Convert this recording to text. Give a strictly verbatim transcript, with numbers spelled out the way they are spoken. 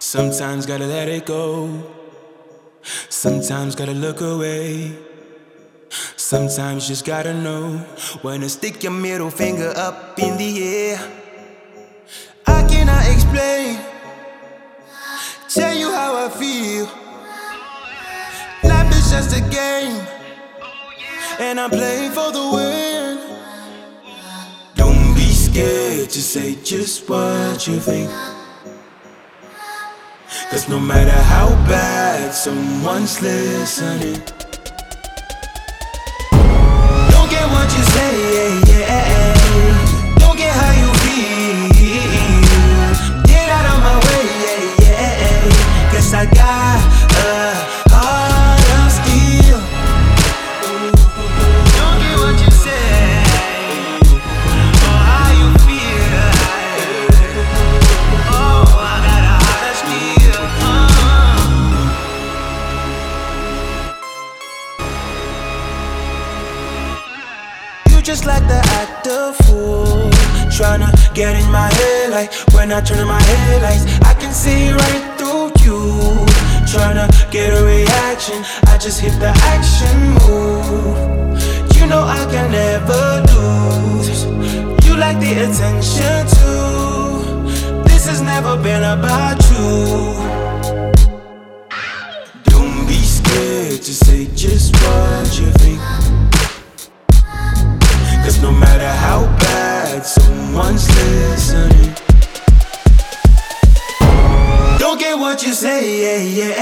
Sometimes gotta let it go. Sometimes gotta look away. Sometimes just gotta know when to stick your middle finger up in the air. I cannot explain, tell you how I feel. Life is just a game, and I'm playing for the win. Don't be scared to say just what you think, 'cause no matter how bad someone's listening, don't get what you say, yeah, yeah. Don't get how you feel. Get out of my way, yeah, yeah. Guess I got a heart of steel. Don't get what you say, or how you feel. Oh, I got a heart of steel. Just like the act of fool, tryna get in my head. Like when I turn on my headlights, I can see right through you. Tryna get a reaction, I just hit the action move. You know I can never lose. You like the attention too. This has never been about you. Don't be scared to say just what you think, 'cause no matter how bad someone's listening, don't get what you say, yeah, yeah.